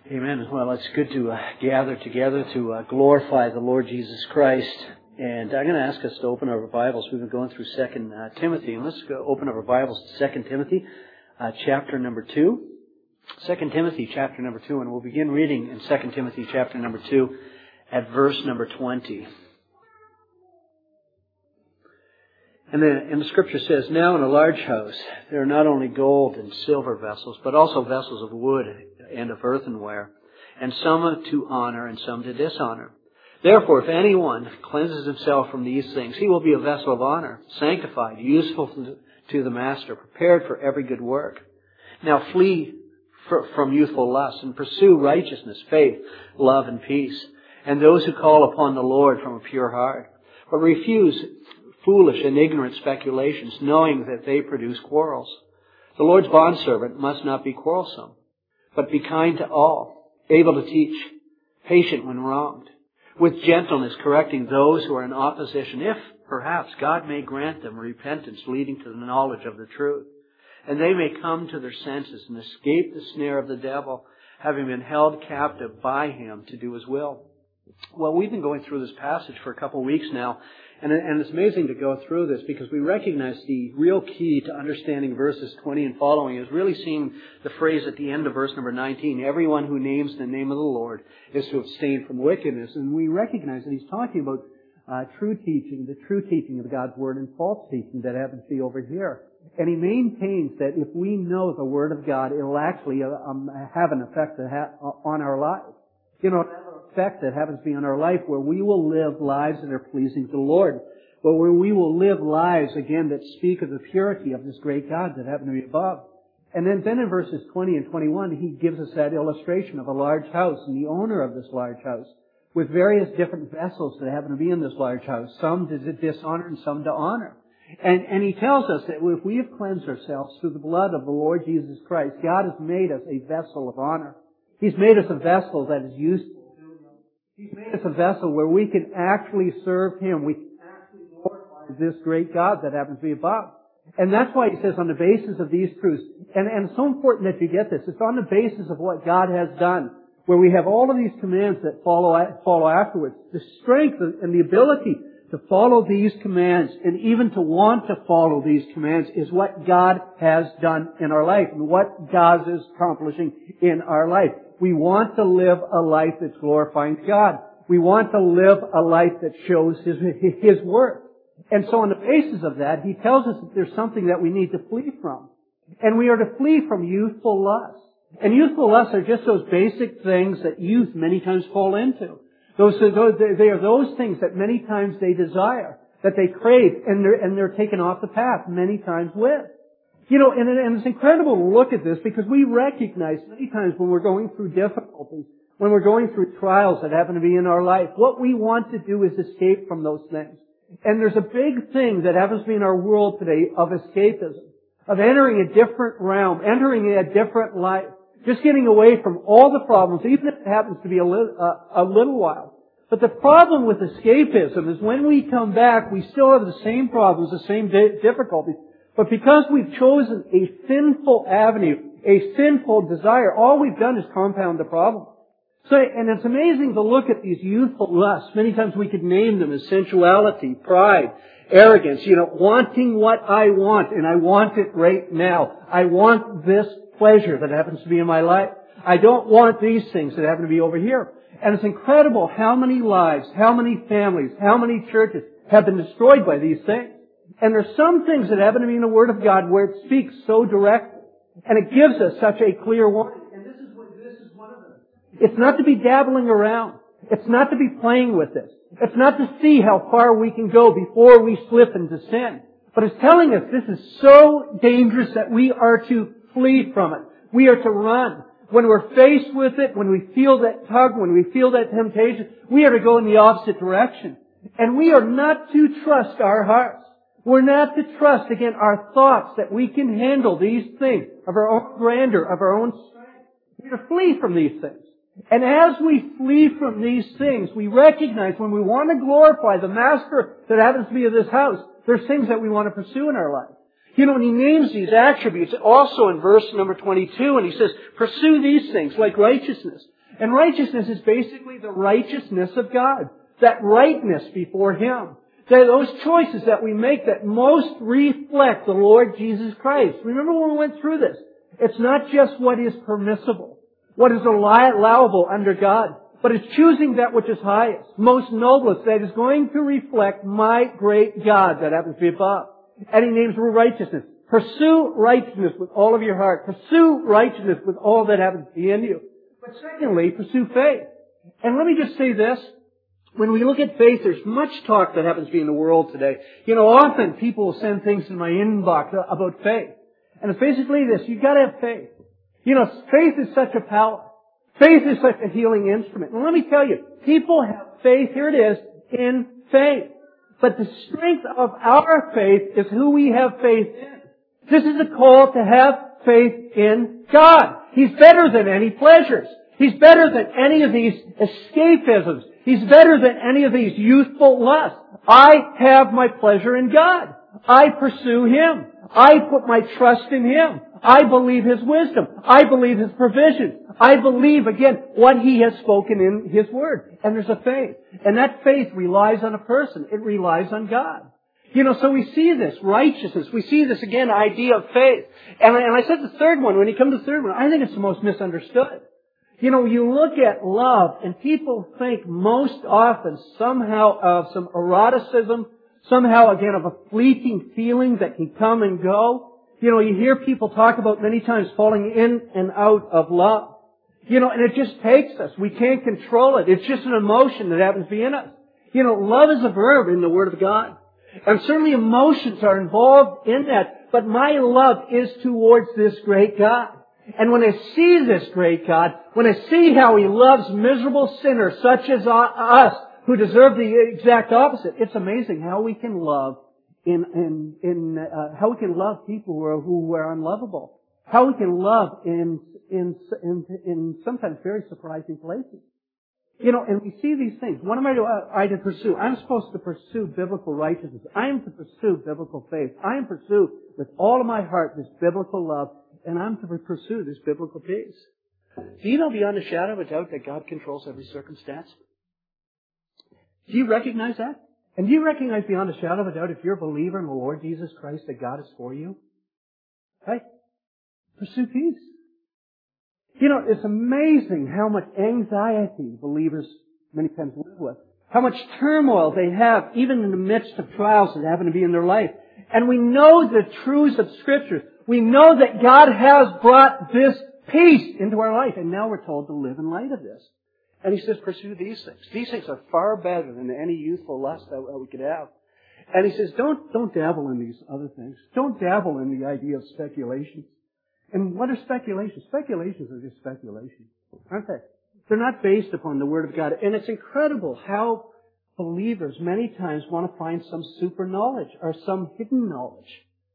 Amen. Well, it's good to gather together to glorify the Lord Jesus Christ. And I'm going to ask us to open our Bibles. We've been going through 2 Timothy. And let's go open our Bibles to 2 Timothy, chapter number 2. 2 Timothy, chapter number 2. And we'll begin reading in 2 Timothy, chapter number 2, at verse number 20. And the Scripture says, "Now in a large house there are not only gold and silver vessels, but also vessels of wood and of earthenware, and some to honor and some to dishonor. Therefore, if anyone cleanses himself from these things, he will be a vessel of honor, sanctified, useful to the master, prepared for every good work. Now flee from youthful lusts and pursue righteousness, faith, love, and peace, and those who call upon the Lord from a pure heart. But refuse foolish and ignorant speculations, knowing that they produce quarrels. The Lord's bondservant must not be quarrelsome, but be kind to all, able to teach, patient when wronged, with gentleness correcting those who are in opposition, if perhaps God may grant them repentance leading to the knowledge of the truth, and they may come to their senses and escape the snare of the devil, having been held captive by him to do his will." Well, we've been going through this passage for a couple of weeks now, and it's amazing to go through this because we recognize the real key to understanding verses 20 and following is really seeing the phrase at the end of verse number 19, "Everyone who names the name of the Lord is to abstain from wickedness." And we recognize that he's talking about true teaching, the true teaching of God's Word, and false teaching that happens to be over here. And he maintains that if we know the Word of God, it'll actually have an effect on our lives. You know, effect that happens to be on our life where we will live lives that are pleasing to the Lord. But where we will live lives, again, that speak of the purity of this great God that happen to be above. And then in verses 20 and 21, he gives us that illustration of a large house and the owner of this large house with various different vessels that happen to be in this large house. Some to dishonor and some to honor. And he tells us that if we have cleansed ourselves through the blood of the Lord Jesus Christ, God has made us a vessel of honor. He's made us a vessel that is useful. He's made us a vessel where we can actually serve Him. We can actually glorify this great God that happens to be above. And that's why he says on the basis of these truths, and it's so important that you get this, it's on the basis of what God has done, where we have all of these commands that follow afterwards. The strength and the ability to follow these commands and even to want to follow these commands is what God has done in our life and what God is accomplishing in our life. We want to live a life that's glorifying God. We want to live a life that shows His worth. And so on the basis of that, he tells us that there's something that we need to flee from. And we are to flee from youthful lusts. And youthful lusts are just those basic things that youth many times fall into. They are those things that many times they desire, that they crave, and they're taken off the path many times with. You know, and it's incredible to look at this because we recognize many times when we're going through difficulties, when we're going through trials that happen to be in our life, what we want to do is escape from those things. And there's a big thing that happens to be in our world today of escapism, of entering a different realm, entering a different life, just getting away from all the problems, even if it happens to be a little while. But the problem with escapism is when we come back, we still have the same problems, the same difficulties. But because we've chosen a sinful avenue, a sinful desire, all we've done is compound the problem. So, and it's amazing to look at these youthful lusts. Many times we could name them as sensuality, pride, arrogance, wanting what I want, and I want it right now. I want this pleasure that happens to be in my life. I don't want these things that happen to be over here. And it's incredible how many lives, how many families, how many churches have been destroyed by these things. And there's some things that happen to be in the Word of God where it speaks so directly. And it gives us such a clear warning. And this is one of them. It's not to be dabbling around. It's not to be playing with this. It's not to see how far we can go before we slip into sin. But it's telling us this is so dangerous that we are to flee from it. We are to run. When we're faced with it, when we feel that tug, when we feel that temptation, we are to go in the opposite direction. And we are not to trust our hearts. We're not to trust, again, our thoughts that we can handle these things of our own grandeur, of our own strength. We're to flee from these things. And as we flee from these things, we recognize when we want to glorify the Master that happens to be of this house, there's things that we want to pursue in our life. And he names these attributes also in verse number 22, and he says, pursue these things like righteousness, And righteousness is basically the righteousness of God. That rightness before Him. They're those choices that we make that most reflect the Lord Jesus Christ. Remember when we went through this? It's not just what is permissible, what is allowable under God, but it's choosing that which is highest, most noblest, that is going to reflect my great God that happens to be above. And He names righteousness. Pursue righteousness with all of your heart. Pursue righteousness with all that happens to be in you. But secondly, pursue faith. And let me just say this. When we look at faith, there's much talk that happens to be in the world today. Often people will send things in my inbox about faith. And it's basically this. You've got to have faith. Faith is such a power. Faith is such a healing instrument. And let me tell you, people have faith, here it is, in faith. But the strength of our faith is who we have faith in. This is a call to have faith in God. He's better than any pleasures. He's better than any of these escapisms. He's better than any of these youthful lusts. I have my pleasure in God. I pursue Him. I put my trust in Him. I believe His wisdom. I believe His provision. I believe, again, what He has spoken in His Word. And there's a faith. And that faith relies on a person. It relies on God. So we see this righteousness. We see this, again, idea of faith. And I said the third one, when you come to the third one, I think it's the most misunderstood. You look at love, and people think most often somehow of some eroticism, somehow, again, of a fleeting feeling that can come and go. You hear people talk about many times falling in and out of love. And it just takes us. We can't control it. It's just an emotion that happens to be in us. Love is a verb in the Word of God. And certainly emotions are involved in that. But my love is towards this great God. And when I see this great God, when I see how He loves miserable sinners such as us, who deserve the exact opposite, it's amazing how we can love how we can love people who are unlovable. How we can love in sometimes very surprising places. And we see these things. What am I to pursue? I'm supposed to pursue biblical righteousness. I am to pursue biblical faith. I am to pursue with all of my heart this biblical love, and I'm to pursue this biblical peace. Do you know beyond a shadow of a doubt that God controls every circumstance? Do you recognize that? And do you recognize beyond a shadow of a doubt, if you're a believer in the Lord Jesus Christ, that God is for you? Right? Pursue peace. It's amazing how much anxiety believers many times live with. How much turmoil they have, even in the midst of trials that happen to be in their life. And we know the truths of Scripture. We know that God has brought this peace into our life. And now we're told to live in light of this. And He says, pursue these things. These things are far better than any youthful lust that we could have. And He says, don't dabble in these other things. Don't dabble in the idea of speculation. And what are speculations? Speculations are just speculations, aren't they? They're not based upon the Word of God. And it's incredible how believers many times want to find some super knowledge or some hidden knowledge.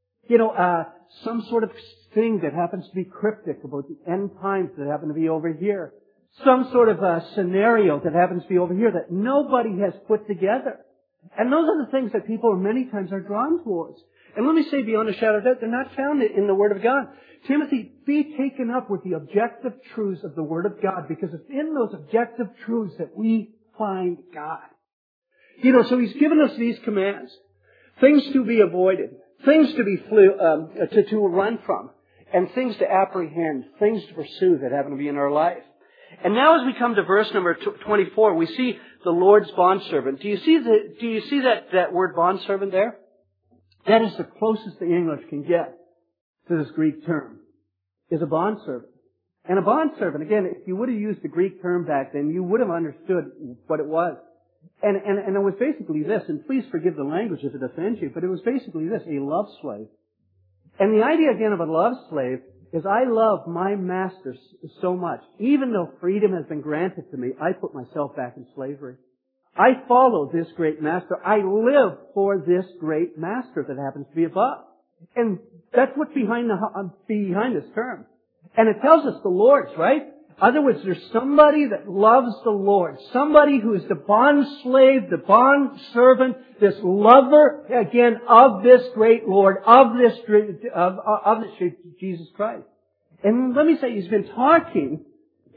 Some sort of thing that happens to be cryptic about the end times that happen to be over here. Some sort of a scenario that happens to be over here that nobody has put together. And those are the things that people many times are drawn towards. And let me say beyond a shadow of doubt, they're not found in the Word of God. Timothy, be taken up with the objective truths of the Word of God, because it's in those objective truths that we find God. So He's given us these commands. Things to be avoided. Things to be to run from. And things to apprehend. Things to pursue that happen to be in our life. And now as we come to verse number 24, we see the Lord's bondservant. Do you see that word bondservant there? That is the closest the English can get to this Greek term, is a bondservant. And a bondservant, again, if you would have used the Greek term back then, you would have understood what it was. And it was basically this, and please forgive the language if it offends you, but it was basically this, a love slave. And the idea again of a love slave is I love my master so much. Even though freedom has been granted to me, I put myself back in slavery. I follow this great master. I live for this great master that happens to be above. And that's what's behind this term. And it tells us the Lord's, right? In other words, there's somebody that loves the Lord. Somebody who is the bond slave, the bond servant, this lover, again, of this great Lord, of this Jesus Christ. And let me say, He's been talking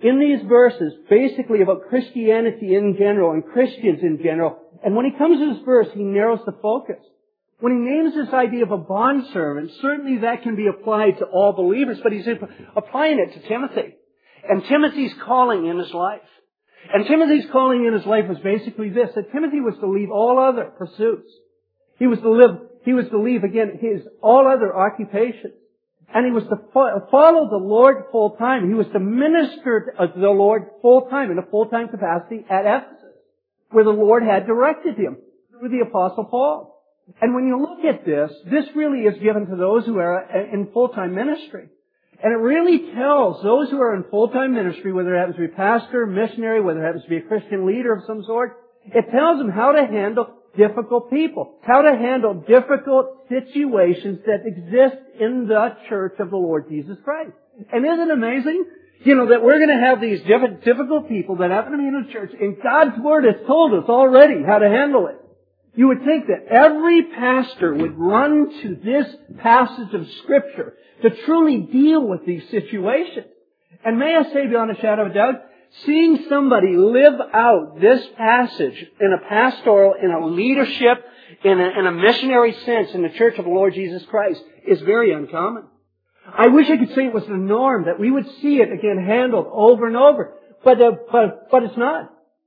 in these verses basically about Christianity in general and Christians in general. And when he comes to this verse, he narrows the focus. When he names this idea of a bondservant, certainly that can be applied to all believers, but he's applying it to Timothy. And Timothy's calling in his life. And Timothy's calling in his life was basically this, that Timothy was to leave all other pursuits. He was to leave again his all other occupations. And he was to follow the Lord full time. He was to minister to the Lord full time in a full-time capacity at Ephesus, where the Lord had directed him through the Apostle Paul. And when you look at this really is given to those who are in full-time ministry. And it really tells those who are in full-time ministry, whether it happens to be pastor, missionary, whether it happens to be a Christian leader of some sort, it tells them how to handle difficult people, how to handle difficult situations that exist in the church of the Lord Jesus Christ. And isn't it amazing, that we're going to have these difficult people that happen to be in the church, and God's Word has told us already how to handle it. You would think that every pastor would run to this passage of Scripture to truly deal with these situations. And may I say beyond a shadow of a doubt, seeing somebody live out this passage in a pastoral, in a leadership, in a missionary sense in the Church of the Lord Jesus Christ is very uncommon. I wish I could say it was the norm, that we would see it again handled over and over. But it's not.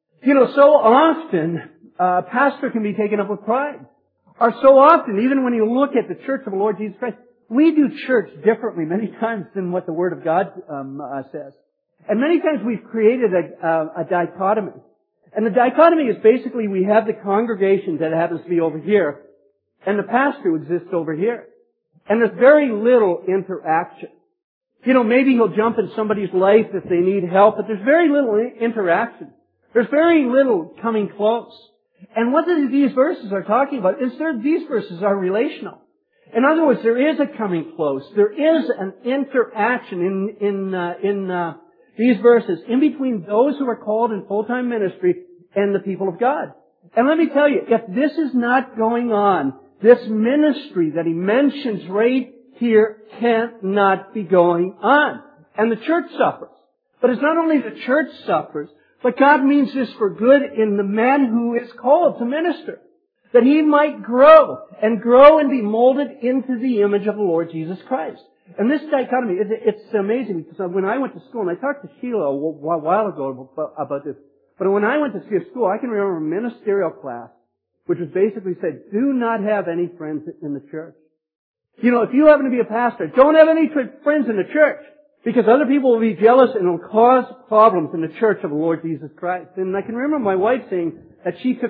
So often, a pastor can be taken up with pride. Or so often, even when you look at the Church of the Lord Jesus Christ, we do church differently many times than what the Word of God says. And many times we've created a dichotomy. And the dichotomy is basically we have the congregation that happens to be over here, and the pastor who exists over here. And there's very little interaction. Maybe he'll jump in somebody's life if they need help, but there's very little interaction. There's very little coming close. And what these verses are talking about is these verses are relational. In other words, there is a coming close. There is an interaction in these verses in between those who are called in full-time ministry and the people of God. And let me tell you, if this is not going on, this ministry that he mentions right here cannot be going on. And the church suffers. But it's not only the church suffers, but God means this for good in the man who is called to minister. That he might grow and be molded into the image of the Lord Jesus Christ. And this dichotomy, it's amazing because when I went to school, and I talked to Sheila a while ago about this, but when I went to school, I can remember a ministerial class, which was basically said, do not have any friends in the church. If you happen to be a pastor, don't have any friends in the church, because other people will be jealous and will cause problems in the church of the Lord Jesus Christ. And I can remember my wife saying that she took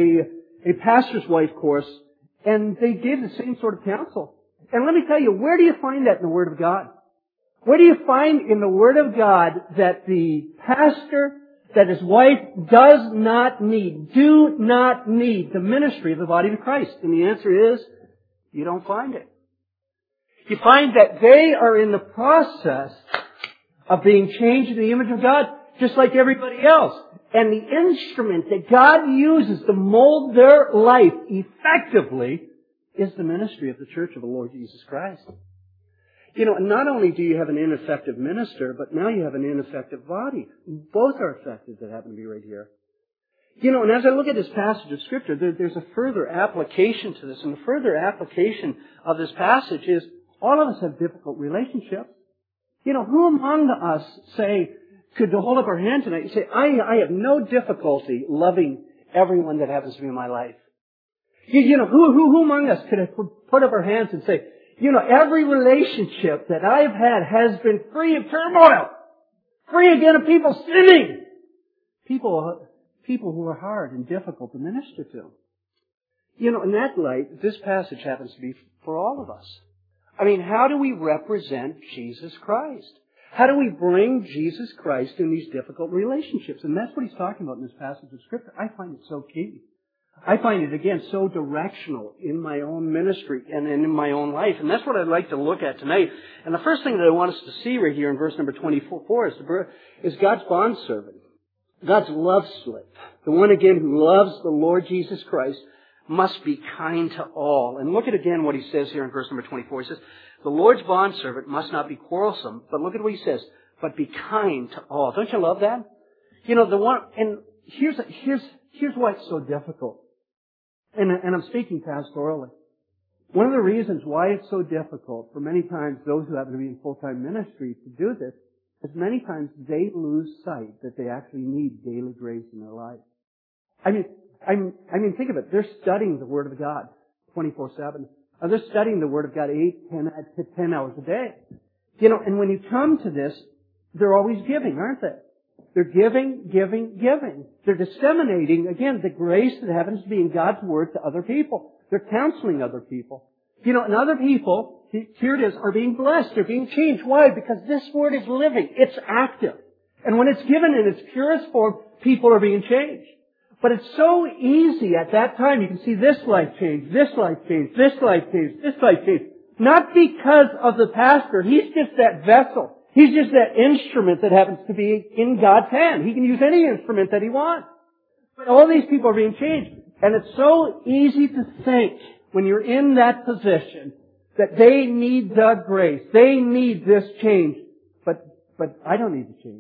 a pastor's wife course, and they gave the same sort of counsel. And let me tell you, where do you find that in the Word of God? Where do you find in the Word of God that the pastor, that his wife do not need the ministry of the body of Christ? And the answer is, you don't find it. You find that they are in the process of being changed in the image of God, just like everybody else. And the instrument that God uses to mold their life effectively is the ministry of the Church of the Lord Jesus Christ. Not only do you have an ineffective minister, but now you have an ineffective body. Both are effective that happen to be right here. And as I look at this passage of Scripture, there's a further application to this. And the further application of this passage is all of us have difficult relationships. Who among us, could hold up our hand tonight and say, I have no difficulty loving everyone that happens to be in my life? Who among us could have put up our hands and say, every relationship that I've had has been free of turmoil, free again of people sinning, people who are hard and difficult to minister to. In that light, this passage happens to be for all of us. How do we represent Jesus Christ? How do we bring Jesus Christ in these difficult relationships? And that's what he's talking about in this passage of Scripture. I find it so key. I find it, again, so directional in my own ministry and in my own life. And that's what I'd like to look at tonight. And the first thing that I want us to see right here in verse number 24 is God's bondservant. God's love slip. The one, again, who loves the Lord Jesus Christ must be kind to all. And look at again what he says here in verse number 24. He says, the Lord's bondservant must not be quarrelsome, but look at what he says, but be kind to all. Don't you love that? You know, and here's why it's so difficult. And I'm speaking pastorally. One of the reasons why it's so difficult for many times those who happen to be in full-time ministry to do this is many times they lose sight that they actually need daily grace in their life. I mean, think of it. They're studying the Word of God 24/7. They're studying the Word of God 8, 10 hours a day. You know, and when you come to this, they're always giving, aren't they? They're giving. They're disseminating, again, the grace that happens to be in God's Word to other people. They're counseling other people. You know, and other people, here it is, are being blessed. They're being changed. Why? Because this Word is living. It's active. And when it's given in its purest form, people are being changed. But it's so easy at that time. You can see this life change, this life change, this life change, this life change. Not because of the pastor. He's just that vessel. He's just that instrument that happens to be in God's hand. He can use any instrument that He wants. But all these people are being changed. And it's so easy to think, when you're in that position, that they need the grace. They need this change. But I don't need to change.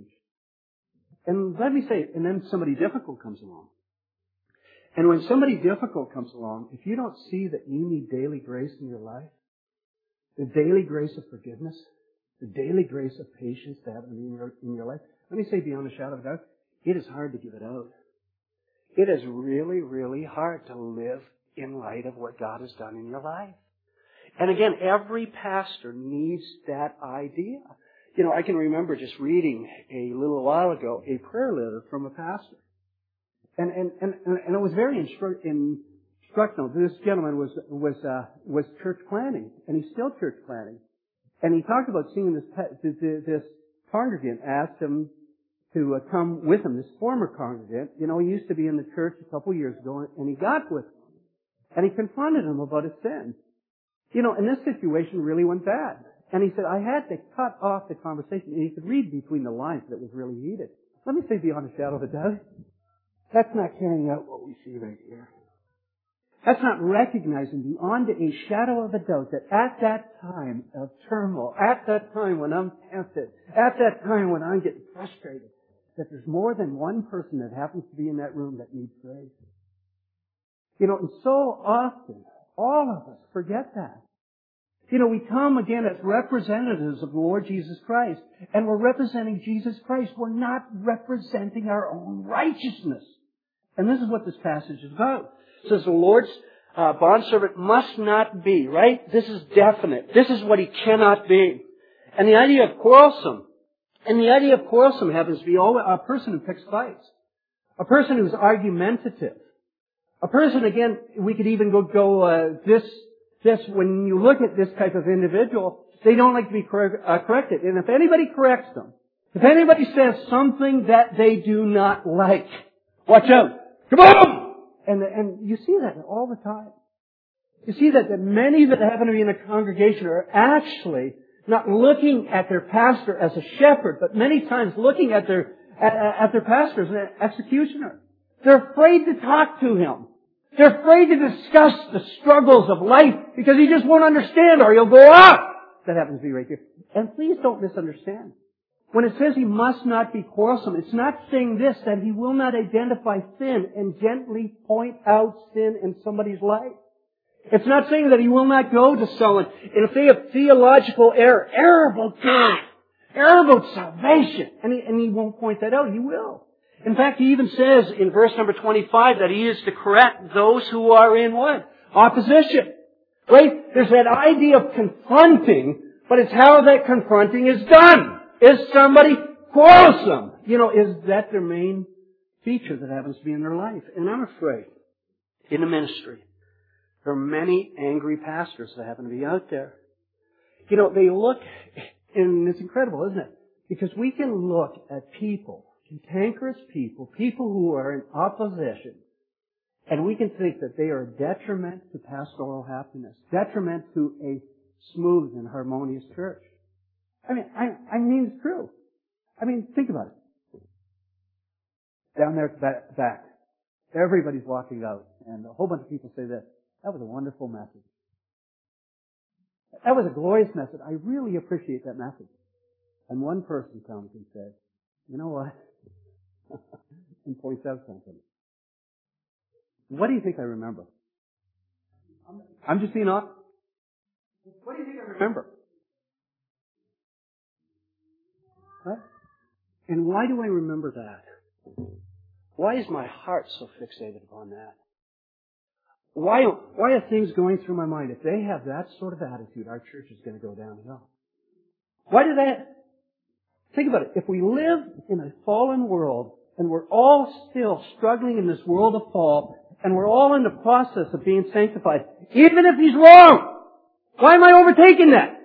And let me say, and then somebody difficult comes along. And when somebody difficult comes along, if you don't see that you need daily grace in your life, the daily grace of forgiveness, the daily grace of patience to have in your life, let me say beyond a shadow of a doubt, it is hard to give it out. It is really, really hard to live in light of what God has done in your life. And again, every pastor needs that idea. You know, I can remember just reading a little while ago a prayer letter from a pastor. And it was very instructional. This gentleman was church planting, and he's still church planting. And he talked about seeing this congregant asked him to come with him, this former congregant. You know, he used to be in the church a couple of years ago, and he got with him. And he confronted him about his sin. You know, and this situation really went bad. And he said, I had to cut off the conversation. And you could read between the lines that it was really heated. Let me say beyond a shadow of a doubt, that's not carrying out what we see right here. That's not recognizing beyond a shadow of a doubt that at that time of turmoil, at that time when I'm tempted, at that time when I'm getting frustrated, that there's more than one person that happens to be in that room that needs grace. You know, and so often, all of us forget that. You know, we come again as representatives of the Lord Jesus Christ, and we're representing Jesus Christ. We're not representing our own righteousness. And this is what this passage is about. It says the Lord's bondservant must not be, right? This is definite. This is what he cannot be. And the idea of quarrelsome. And the idea of quarrelsome happens to be a person who picks fights. A person who's argumentative. A person, again, we could even go when you look at this type of individual, they don't like to be corrected. And if anybody corrects them, if anybody says something that they do not like, watch out. Kaboom! And you see that all the time. You see that many that happen to be in a congregation are actually not looking at their pastor as a shepherd, but many times looking at their pastor as an executioner. They're afraid to talk to him. They're afraid to discuss the struggles of life because he just won't understand or he'll go up. That happens to be right here. And please don't misunderstand. When it says he must not be quarrelsome, it's not saying this, that he will not identify sin and gently point out sin in somebody's life. It's not saying that he will not go to someone, and if they have theological error about God, error about salvation, and he won't point that out, he will. In fact, he even says in verse number 25 that he is to correct those who are in what? Opposition. Right? There's that idea of confronting, but it's how that confronting is done. Is somebody quarrelsome? You know, is that their main feature that happens to be in their life? And I'm afraid, in the ministry, there are many angry pastors that happen to be out there. You know, they look, and it's incredible, isn't it? Because we can look at people, cantankerous people who are in opposition, and we can think that they are a detriment to pastoral happiness, detriment to a smooth and harmonious church. I mean, it's true. I mean, think about it. Down there at the back, everybody's walking out, and a whole bunch of people say this. That was a wonderful message. That was a glorious message. I really appreciate that message. And one person comes and says, you know what? And points out something. What do you think I remember? I'm just being honest. What do you think I remember? Right? And why do I remember that? Why is my heart so fixated upon that? Why are things going through my mind? If they have that sort of attitude, our church is going to go downhill. Why do that? Think about it. If we live in a fallen world, and we're all still struggling in this world of fall, and we're all in the process of being sanctified, even if he's wrong, why am I overtaken that?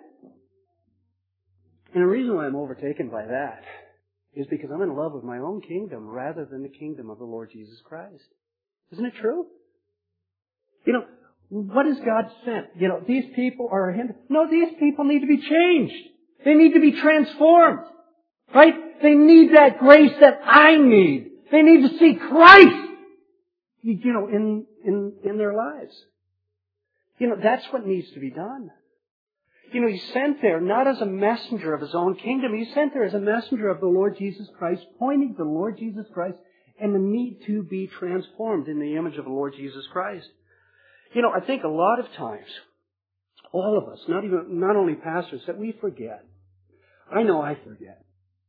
And the reason why I'm overtaken by that is because I'm in love with my own kingdom rather than the kingdom of the Lord Jesus Christ. Isn't it true? You know, what has God sent? You know, these people are a hindrance. No, these people need to be changed. They need to be transformed. Right? They need that grace that I need. They need to see Christ, you know, in their lives. You know, that's what needs to be done. You know, He's sent there not as a messenger of His own kingdom. He's sent there as a messenger of the Lord Jesus Christ, pointing to the Lord Jesus Christ and the need to be transformed in the image of the Lord Jesus Christ. You know, I think a lot of times, all of us, not only pastors, that we forget. I know I forget.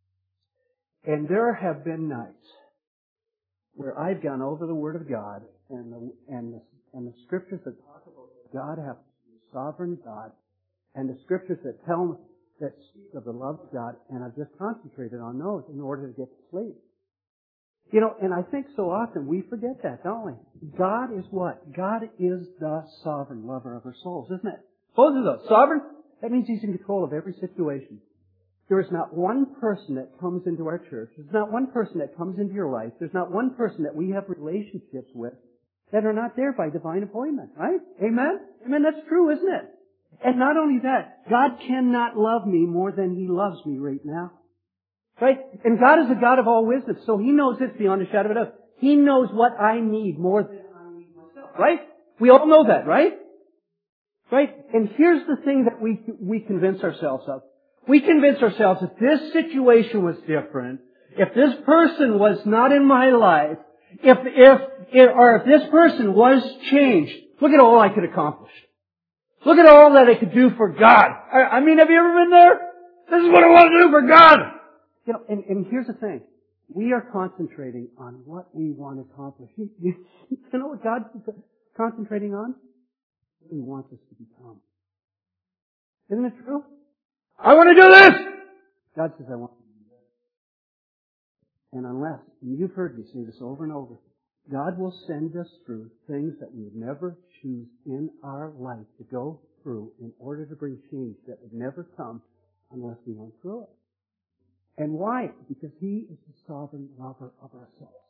And there have been nights where I've gone over the Word of God and the Scriptures that talk about God have sovereign God, and the Scriptures that speak of the love of God, and I've just concentrated on those in order to get to sleep. You know, and I think so often we forget that, don't we? God is what? God is the sovereign lover of our souls, isn't it? Both of those. Sovereign, that means He's in control of every situation. There is not one person that comes into our church. There's not one person that comes into your life. There's not one person that we have relationships with that are not there by divine appointment, right? Amen? Amen, that's true, isn't it? And not only that, God cannot love me more than He loves me right now. Right? And God is a God of all wisdom, so He knows this beyond a shadow of a doubt. He knows what I need more than I need myself. Right? We all know that, right? Right? And here's the thing that we convince ourselves of. We convince ourselves if this situation was different, if this person was not in my life, if this person was changed, look at all I could accomplish. Look at all that I could do for God. I mean, have you ever been there? This is what I want to do for God. You know, and here's the thing. We are concentrating on what we want to accomplish. You know what God's concentrating on? He wants us to become. Isn't it true? I want to do this! God says, I want to do this. And unless, and you've heard me say this over and over, God will send us through things that we would never choose in our life to go through in order to bring change that would never come unless we went through it. And why? Because He is the sovereign lover of our souls.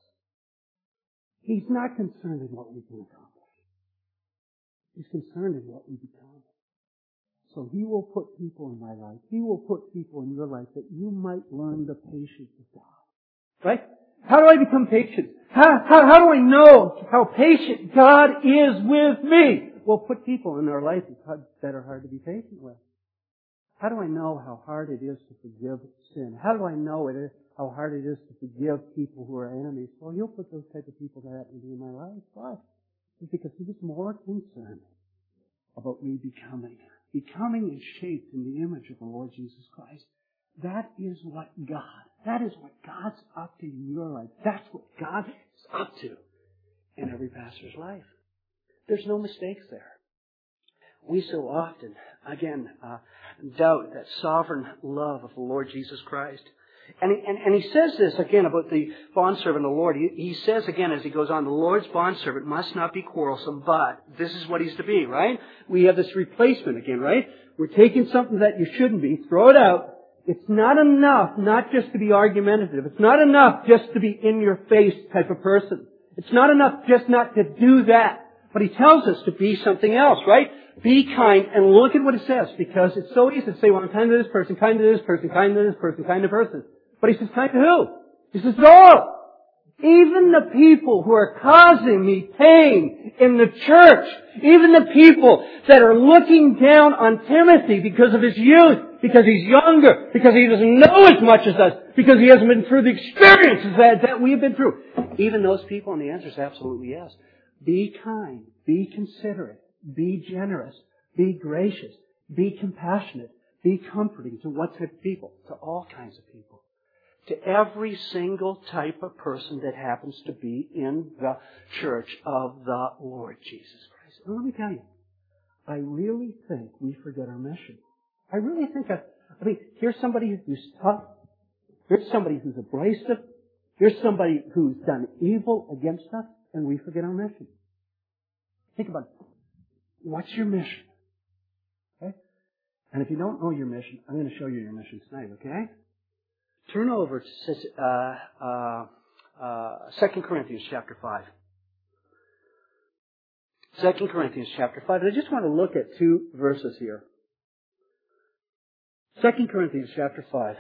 He's not concerned in what we can accomplish. He's concerned in what we become. So He will put people in my life. He will put people in your life that you might learn the patience of God. Right? How do I become patient? How do I know how patient God is with me? Well, put people in our life that are hard to be patient with. How do I know how hard it is to forgive sin? How do I know how hard it is to forgive people who are enemies? Well, He'll put those type of people that in my life. Why? It's because He was more concerned about me becoming and shaped in the image of the Lord Jesus Christ. That is what God's up to in your life. That's what God is up to in every pastor's life. There's no mistakes there. We so often, again, doubt that sovereign love of the Lord Jesus Christ. And He says this again about the bondservant of the Lord. He says again as He goes on, the Lord's bondservant must not be quarrelsome, but this is what he's to be, right? We have this replacement again, right? We're taking something that you shouldn't be, throw it out. It's not enough not just to be argumentative. It's not enough just to be in your face type of person. It's not enough just not to do that. But He tells us to be something else, right? Be kind, and look at what it says, because it's so easy to say, well, I'm kind to this person, kind to this person, kind to this person, kind to person. But He says, kind to who? He says, to all. Even the people who are causing me pain in the church, even the people that are looking down on Timothy because of his youth, because he's younger, because he doesn't know as much as us, because he hasn't been through the experiences that we've been through. Even those people, and the answer is absolutely yes. Be kind, be considerate, be generous, be gracious, be compassionate, be comforting to what type of people? To all kinds of people. To every single type of person that happens to be in the church of the Lord Jesus Christ. And let me tell you, I really think we forget our mission. I really think, here's somebody who's tough. Here's somebody who's abrasive. Here's somebody who's done evil against us, and we forget our mission. Think about it. What's your mission? Okay? And if you don't know your mission, I'm going to show you your mission tonight, okay? Turn over to 2 Corinthians chapter 5. 2 Corinthians chapter 5. And I just want to look at two verses here. 2 Corinthians chapter 5.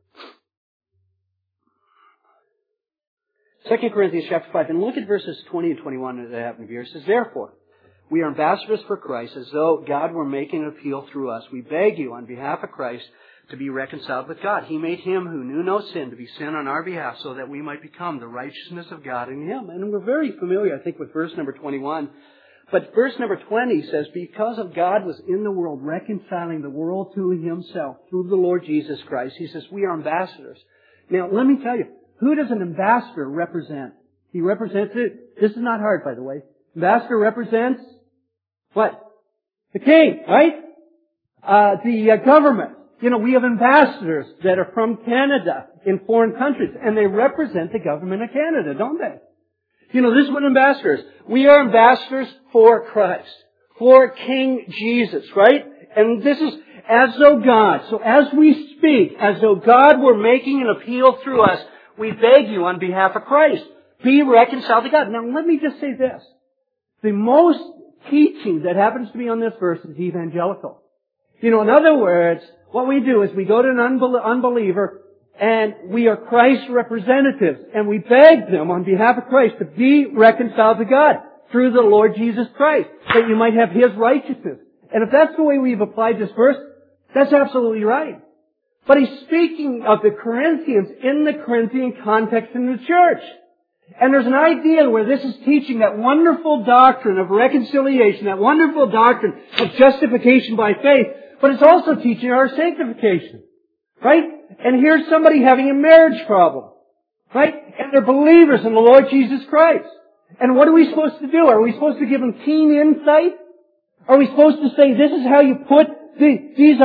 2 Corinthians chapter 5. And look at verses 20 and 21 that happen here. It says, therefore, we are ambassadors for Christ, as though God were making an appeal through us. We beg you on behalf of Christ to be reconciled with God. He made Him who knew no sin to be sin on our behalf so that we might become the righteousness of God in Him. And we're very familiar, I think, with verse number 21. But verse number 20 says, because of God was in the world reconciling the world to Himself through the Lord Jesus Christ. He says, we are ambassadors. Now, let me tell you, who does an ambassador represent? He represents it. This is not hard, by the way. Ambassador represents what? The king, right? The government. You know, we have ambassadors that are from Canada in foreign countries, and they represent the government of Canada, don't they? You know, this is what ambassadors. We are ambassadors for Christ, for King Jesus, right? And this is as though God, so as we speak, as though God were making an appeal through us, we beg you on behalf of Christ, be reconciled to God. Now, let me just say this. The most teaching that happens to be on this verse is evangelical. You know, in other words, what we do is we go to an unbeliever and we are Christ's representatives and we beg them on behalf of Christ to be reconciled to God through the Lord Jesus Christ, that you might have His righteousness. And if that's the way we've applied this verse, that's absolutely right. But he's speaking of the Corinthians in the Corinthian context in the church. And there's an idea where this is teaching that wonderful doctrine of reconciliation, that wonderful doctrine of justification by faith, but it's also teaching our sanctification. Right? And here's somebody having a marriage problem. Right? And they're believers in the Lord Jesus Christ. And what are we supposed to do? Are we supposed to give them keen insight? Are we supposed to say, this is how you these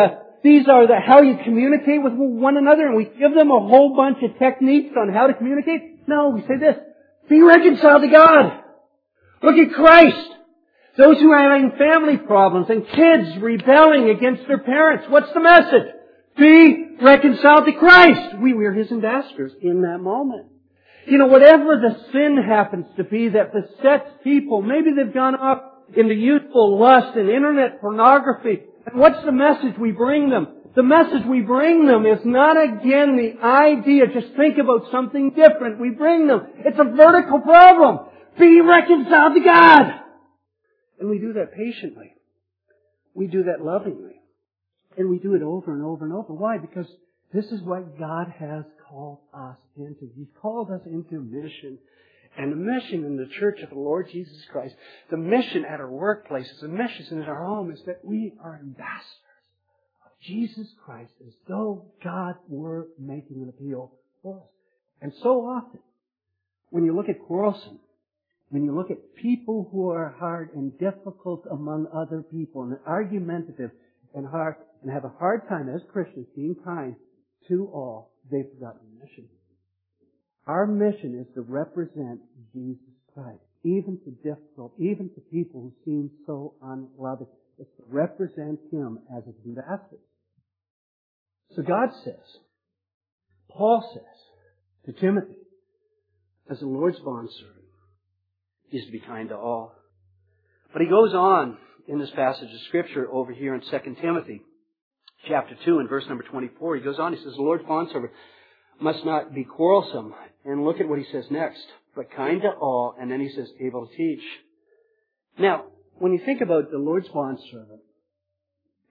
are how you communicate with one another, and we give them a whole bunch of techniques on how to communicate? No, we say this. Be reconciled to God. Look at Christ. Those who are having family problems and kids rebelling against their parents. What's the message? Be reconciled to Christ. We are His ambassadors in that moment. You know, whatever the sin happens to be that besets people, maybe they've gone off into youthful lust and internet pornography. And what's the message we bring them? The message we bring them is not again the idea, just think about something different. We bring them, it's a vertical problem. Be reconciled to God. And we do that patiently. We do that lovingly. And we do it over and over and over. Why? Because this is what God has called us into. He's called us into mission. And the mission in the church of the Lord Jesus Christ, the mission at our workplaces, the mission in our home is that we are ambassadors of Jesus Christ as though God were making an appeal for us. And so often, when you look at quarrelsome, when you look at people who are hard and difficult among other people and argumentative and hard and have a hard time as Christians being kind to all, they've forgotten the mission. Our mission is to represent Jesus Christ, even to people who seem so unloving. It's to represent Him as His ambassadors. So God says, Paul says to Timothy, as the Lord's bondservant, he is to be kind to all. But he goes on in this passage of Scripture over here in 2 Timothy chapter 2 and verse number 24. He goes on, he says, the Lord's bondservant must not be quarrelsome. And look at what he says next. But kind to all, and then he says, able to teach. Now, when you think about the Lord's bondservant,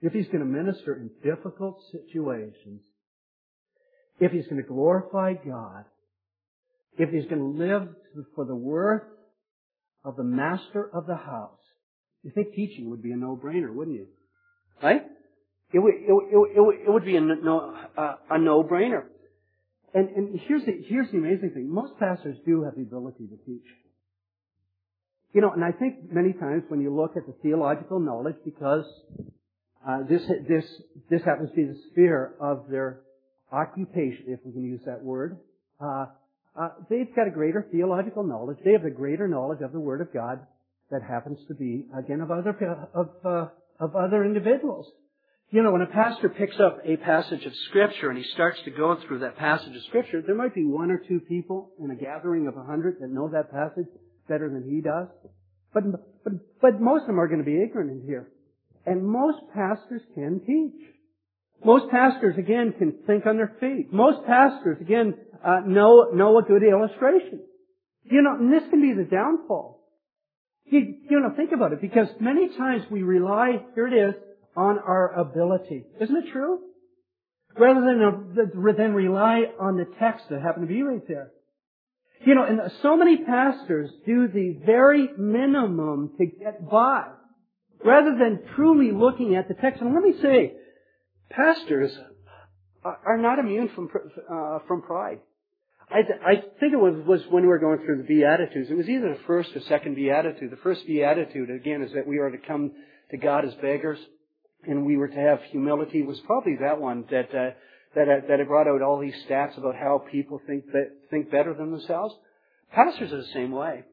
if he's going to minister in difficult situations, if he's going to glorify God, if he's going to live for the worth of the master of the house, you think teaching would be a no-brainer, wouldn't you? Right? It would be a no-brainer. And here's the amazing thing. Most pastors do have the ability to teach. And I think many times when you look at the theological knowledge, because this happens to be the sphere of their occupation, if we can use that word, they've got a greater theological knowledge. They have a greater knowledge of the Word of God that happens to be, again, of other individuals. When a pastor picks up a passage of Scripture and he starts to go through that passage of Scripture, there might be one or two people in a gathering of 100 that know that passage better than he does. But most of them are going to be ignorant in here. And most pastors can teach. Most pastors, again, can think on their feet. Most pastors, again, know a good illustration. And this can be the downfall. Think about it, because many times we rely, here it is, on our ability. Isn't it true? Rather than rely on the text that happen to be right there. And so many pastors do the very minimum to get by, rather than truly looking at the text. And let me say, pastors are not immune from pride. I think it was when we were going through the Beatitudes. It was either the first or second Beatitude. The first Beatitude, again, is that we are to come to God as beggars, and we were to have humility. It was probably that one that it brought out all these stats about how people think better than themselves. Pastors are the same way.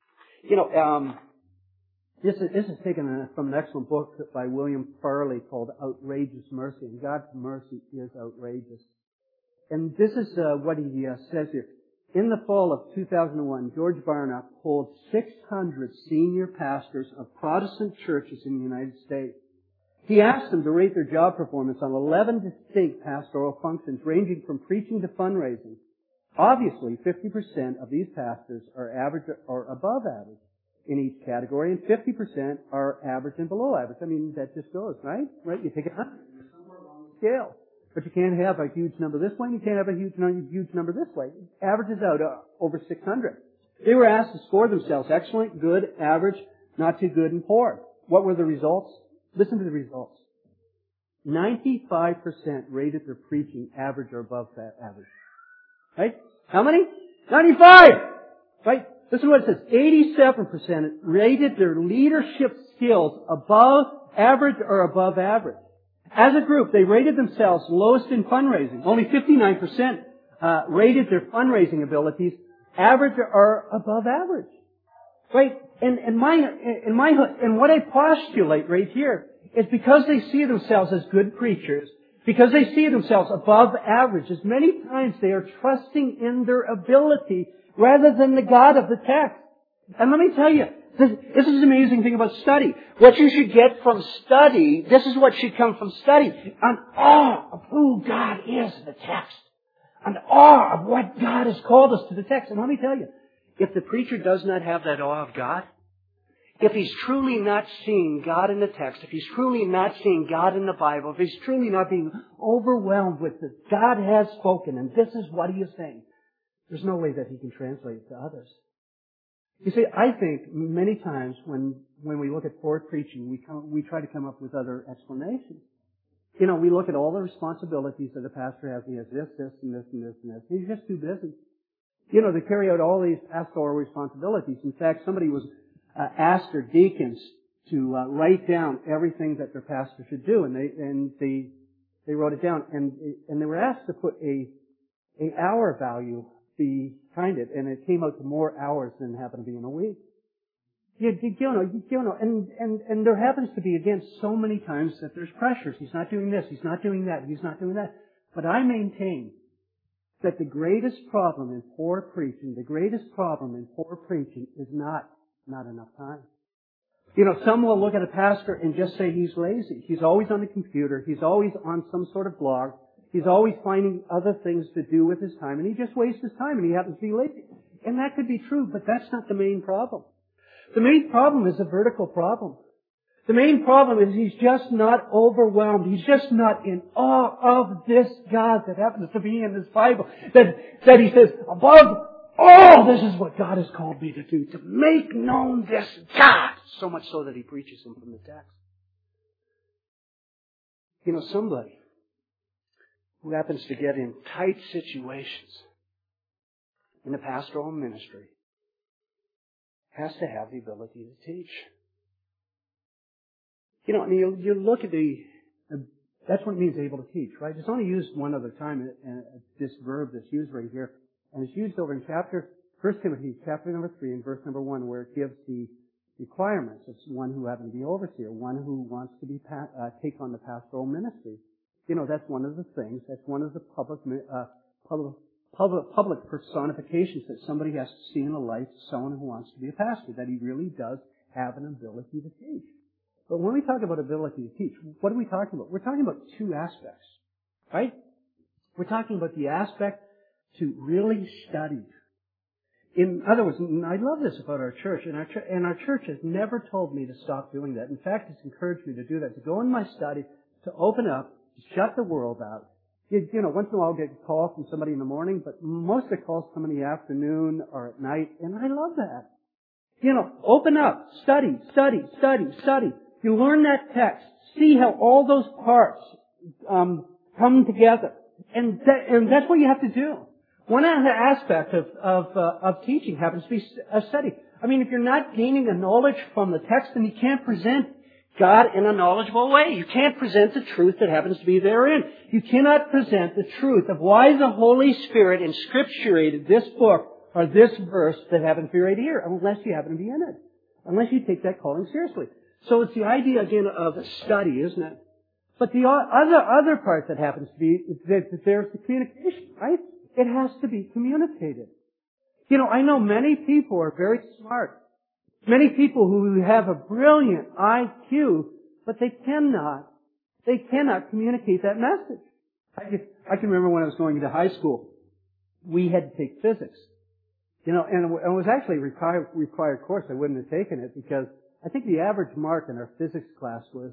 This is taken from an excellent book by William Farley called Outrageous Mercy. And God's mercy is outrageous. And this is what he says here. In the fall of 2001, George Barna polled 600 senior pastors of Protestant churches in the United States. He asked them to rate their job performance on 11 distinct pastoral functions, ranging from preaching to fundraising. Obviously, 50% of these pastors are average or above average in each category, and 50% are average and below average. I mean, that just goes, right? Right? You take 100, you're somewhere along the scale. But you can't have a huge number this way, and you can't have a huge number this way. It averages out over 600. They were asked to score themselves excellent, good, average, not too good, and poor. What were the results? Listen to the results. 95% rated their preaching average or above that average. Right? How many? 95! Right? This is what it says. 87% rated their leadership skills above average or above average. As a group, they rated themselves lowest in fundraising. Only 59% rated their fundraising abilities average or above average. Right? And what I postulate right here is because they see themselves as good preachers, because they see themselves above average, as many times they are trusting in their ability rather than the God of the text. And let me tell you, this is an amazing thing about study. What you should get from study, this is what should come from study. An awe of who God is in the text. An awe of what God has called us to the text. And let me tell you, if the preacher does not have that awe of God, if he's truly not seeing God in the text, if he's truly not seeing God in the Bible, if he's truly not being overwhelmed with that God has spoken and this is what he is saying, there's no way that he can translate it to others. You see, I think many times when we look at poor preaching, we try to come up with other explanations. We look at all the responsibilities that a pastor has. He has this, and this, and this, and this. He's just too busy. To carry out all these pastoral responsibilities. In fact, somebody was asked their deacons to write down everything that their pastor should do, and they wrote it down, and they were asked to put a hour value behind it, and it came out to more hours than happened to be in a week. And there happens to be, again, so many times that there's pressures. He's not doing this, he's not doing that, he's not doing that. But I maintain that the greatest problem in poor preaching is not enough time. Some will look at a pastor and just say he's lazy. He's always on the computer. He's always on some sort of blog. He's always finding other things to do with his time, and he just wastes his time, and he happens to be lazy. And that could be true, but that's not the main problem. The main problem is a vertical problem. The main problem is he's just not overwhelmed. He's just not in awe of this God that happens to be in this Bible. That he says, above all, this is what God has called me to do, to make known this God. So much so that he preaches him from the text. You know, somebody who happens to get in tight situations in the pastoral ministry has to have the ability to teach. You know, and you look at that's what it means able to teach, right? It's only used one other time, this verb that's used right here, and it's used over in 1 Timothy chapter number 3 and verse number 1, where it gives the requirements. It's one who happens to be overseer, one who wants to be take on the pastoral ministry. You know, that's one of the things. That's one of the public personifications that somebody has to see in the life of someone who wants to be a pastor, that he really does have an ability to teach. But when we talk about ability to teach, what are we talking about? We're talking about two aspects, right? We're talking about the aspect to really study. In other words, and I love this about our church, and our church has never told me to stop doing that. In fact, it's encouraged me to do that, to go in my study, to open up, to shut the world out. You know, once in a while I'll get a call from somebody in the morning, but most of the calls come in the afternoon or at night, and I love that. You know, open up, study. You learn that text, see how all those parts come together, and that's what you have to do. One other aspect of teaching happens to be a study. I mean, if you're not gaining the knowledge from the text, then you can't present God in a knowledgeable way. You can't present the truth that happens to be therein. You cannot present the truth of why the Holy Spirit inscripturated this book or this verse that happens to be right here, unless you happen to be in it. Unless you take that calling seriously. So it's the idea again of a study, isn't it? But the other part that happens to be is that there's the communication, right? It has to be communicated. You know, I know many people are very smart. Many people who have a brilliant IQ, but they cannot communicate that message. I can remember when I was going into high school, we had to take physics. You know, and it was actually a required course. I wouldn't have taken it because I think the average mark in our physics class was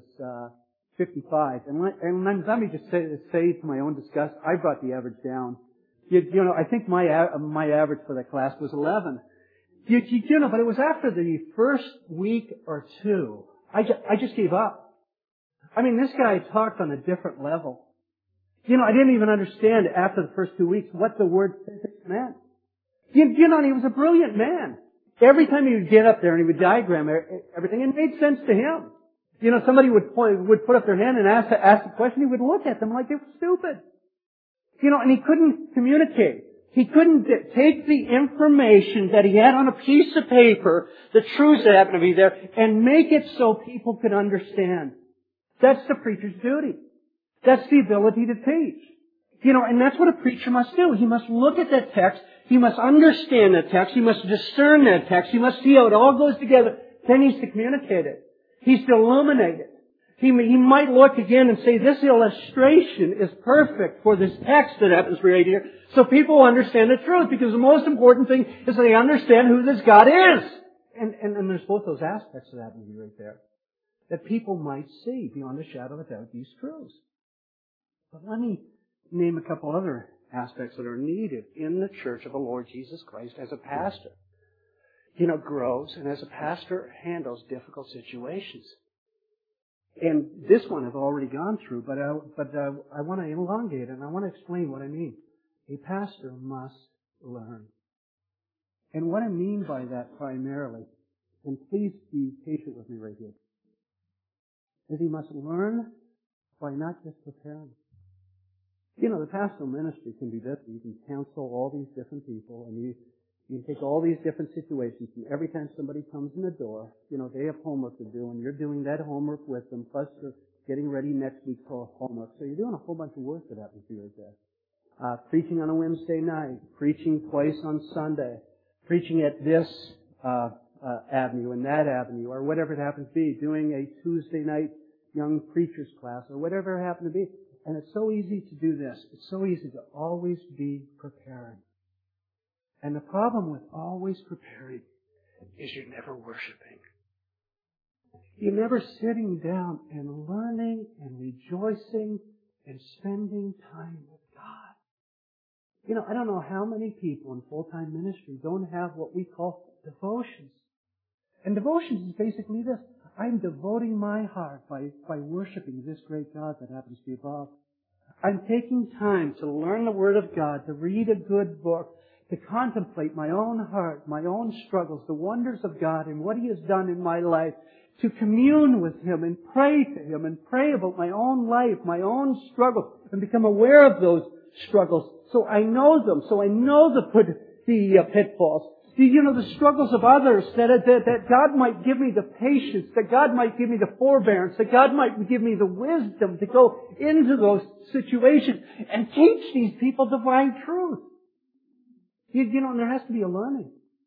55. And let me just say to my own disgust, I brought the average down. You know, I think my average for that class was 11. You know, but it was after the first week or two, I just gave up. I mean, this guy talked on a different level. You know, I didn't even understand after the first 2 weeks what the word physics meant. You know, and he was a brilliant man. Every time he would get up there and he would diagram everything, it made sense to him. You know, somebody would put up their hand and ask a question, he would look at them like they were stupid. You know, and he couldn't communicate. He couldn't take the information that he had on a piece of paper, the truths that happened to be there, and make it so people could understand. That's the preacher's duty. That's the ability to teach. You know, and that's what a preacher must do. He must look at that text. He must understand that text. He must discern that text. He must see how it all goes together. Then he's to communicate it. He's to illuminate it. He might look again and say, this illustration is perfect for this text that happens right here, so people will understand the truth, because the most important thing is they understand who this God is. And there's both those aspects of that movie right there, that people might see beyond a shadow of a doubt these truths. But let me name a couple other aspects that are needed in the church of the Lord Jesus Christ as a pastor, you know, grows, and as a pastor handles difficult situations. And this one I've already gone through, but I want to elongate it, and I want to explain what I mean. A pastor must learn. And what I mean by that primarily, and please be patient with me right here, is he must learn by not just preparing. You know, the pastoral ministry can be this. You can counsel all these different people, and you take all these different situations, and every time somebody comes in the door, you know, they have homework to do, and you're doing that homework with them, plus you're getting ready next week for homework. So you're doing a whole bunch of work that happens to you right there. Preaching on a Wednesday night, preaching twice on Sunday, preaching at this avenue and that avenue, or whatever it happens to be, doing a Tuesday night young preacher's class, or whatever it happens to be. And it's so easy to do this. It's so easy to always be preparing. And the problem with always preparing is you're never worshiping. You remember sitting down and learning and rejoicing and spending time with God. You know, I don't know how many people in full-time ministry don't have what we call devotions. And devotions is basically this. I'm devoting my heart by worshiping this great God that happens to be above. I'm taking time to learn the Word of God, to read a good book, to contemplate my own heart, my own struggles, the wonders of God and what He has done in my life, to commune with Him and pray to Him and pray about my own life, my own struggle, and become aware of those struggles so I know them, so I know the pitfalls. The struggles of others, that God might give me the patience, that God might give me the forbearance, that God might give me the wisdom to go into those situations and teach these people divine truth. And there has to be a learning.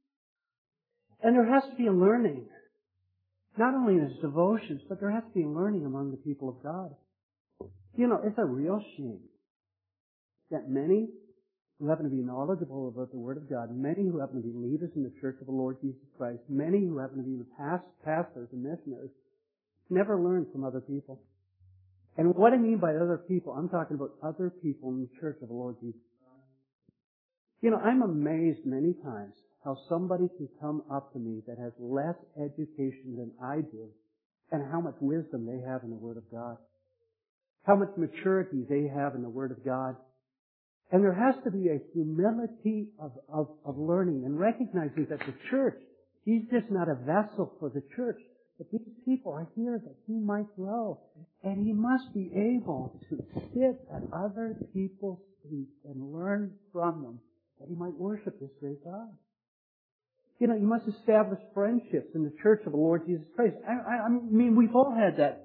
And there has to be a learning. Not only in His devotions, but there has to be a learning among the people of God. It's a real shame that many who happen to be knowledgeable about the Word of God, many who happen to be leaders in the Church of the Lord Jesus Christ, many who happen to be pastors and missionaries, never learn from other people. And what I mean by other people, I'm talking about other people in the Church of the Lord Jesus Christ. I'm amazed many times how somebody can come up to me that has less education than I do, and how much wisdom they have in the Word of God. How much maturity they have in the Word of God. And there has to be a humility of learning and recognizing that the church, He's just not a vessel for the church, but these people are here that He might grow. And He must be able to sit at other people's feet and learn from them, that He might worship this great God. You must establish friendships in the church of the Lord Jesus Christ. I mean, we've all had that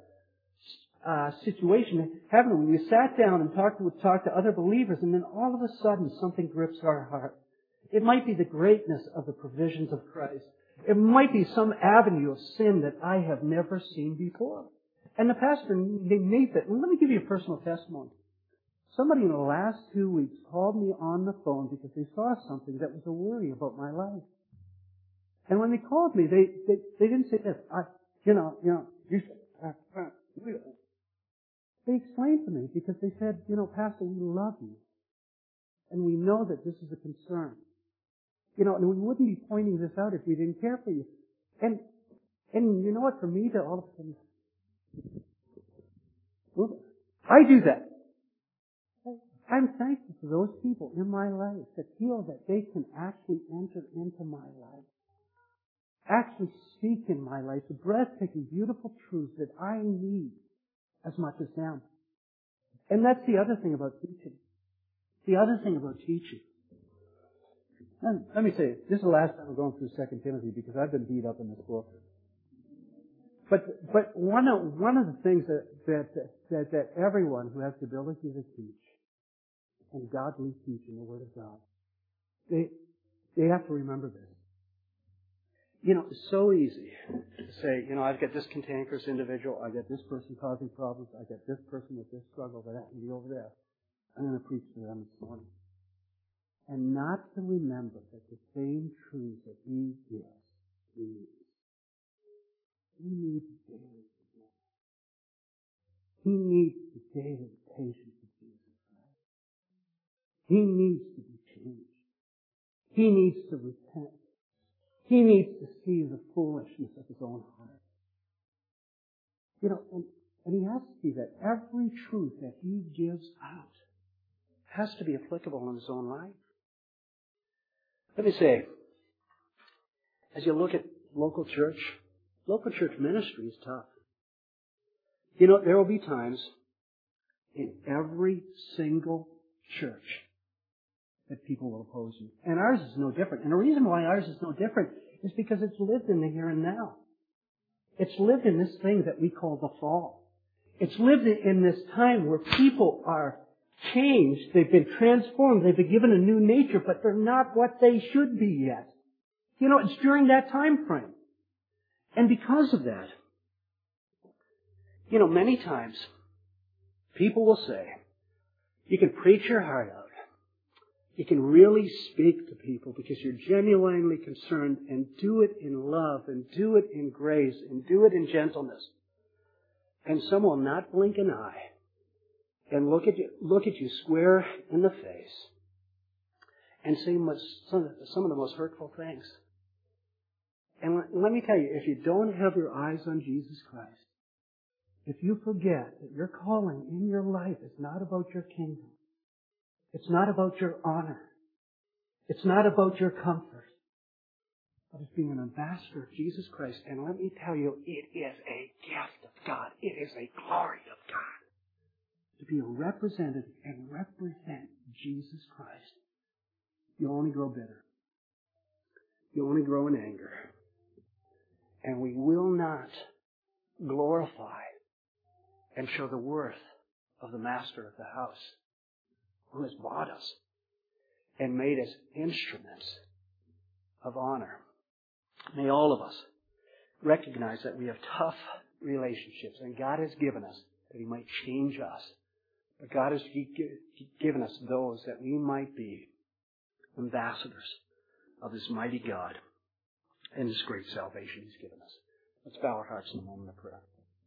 situation, haven't we? We sat down and talked to other believers, and then all of a sudden something grips our heart. It might be the greatness of the provisions of Christ. It might be some avenue of sin that I have never seen before. And the pastor named Nathan, and let me give you a personal testimony. Somebody in the last 2 weeks called me on the phone because they saw something that was a worry about my life. And when they called me, they didn't say this. They explained to me because they said, Pastor, we love you. And we know that this is a concern. And we wouldn't be pointing this out if we didn't care for you. And you know what, for me to all of a sudden, I do that. I'm thankful for those people in my life that feel that they can actually enter into my life. Actually speak in my life the breathtaking, beautiful truths that I need as much as them. And that's the other thing about teaching. The other thing about teaching. And let me say, this is the last time we're going through 2 Timothy because I've been beat up in this book. But one of the things that everyone who has the ability to teach and godly teaching the Word of God, they have to remember this. It's so easy to say, I've got this cantankerous individual, I've got this person causing problems, I've got this person with this struggle that happened to be over there. I'm going to preach to them this morning. And not to remember that the same truths that He gives, we need. He needs daily forgiveness. He needs the daily patience of Jesus Christ. He needs to be changed. He needs to repent. He needs to see the foolishness of his own heart. And he has to see that every truth that he gives out has to be applicable in his own life. Let me say, as you look at local church ministry is tough. There will be times in every single church that people will oppose you. And ours is no different. And the reason why ours is no different is because it's lived in the here and now. It's lived in this thing that we call the fall. It's lived in this time where people are changed. They've been transformed. They've been given a new nature, but they're not what they should be yet. It's during that time frame. And because of that, many times people will say, you can preach your heart out. You can really speak to people because you're genuinely concerned, and do it in love, and do it in grace, and do it in gentleness. And some will not blink an eye and look at you square in the face and say some of the most hurtful things. And let me tell you, if you don't have your eyes on Jesus Christ, if you forget that your calling in your life is not about your kingdom, it's not about your honor, it's not about your comfort, but it's being an ambassador of Jesus Christ. And let me tell you, it is a gift of God. It is a glory of God to be a representative and represent Jesus Christ. You'll only grow bitter. You'll only grow in anger. And we will not glorify and show the worth of the master of the house who has bought us and made us instruments of honor. May all of us recognize that we have tough relationships, and God has given us that He might change us. But God has given us those that we might be ambassadors of this mighty God and this great salvation He's given us. Let's bow our hearts in a moment of prayer.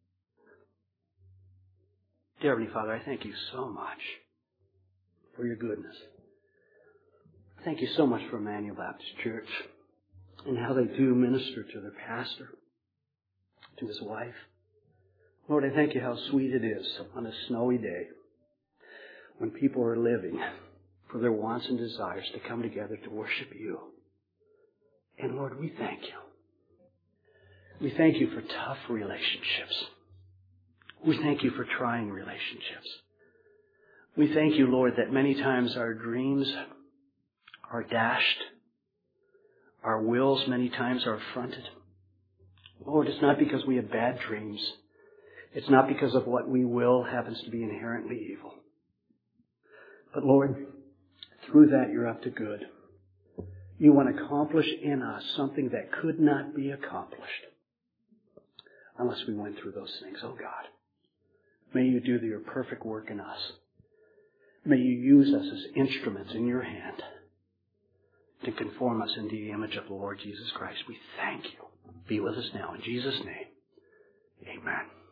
Dear Heavenly Father, I thank You so much for Your goodness. Thank You so much for Emmanuel Baptist Church and how they do minister to their pastor, to his wife. Lord, I thank You how sweet it is on a snowy day when people are living for their wants and desires to come together to worship You. And Lord, we thank You. We thank You for tough relationships. We thank You for trying relationships. We thank You, Lord, that many times our dreams are dashed. Our wills many times are affronted. Lord, it's not because we have bad dreams. It's not because of what we will happens to be inherently evil. But Lord, through that You're up to good. You want to accomplish in us something that could not be accomplished unless we went through those things. Oh God, may You do Your perfect work in us. May You use us as instruments in Your hand to conform us into the image of the Lord Jesus Christ. We thank You. Be with us now in Jesus' name. Amen.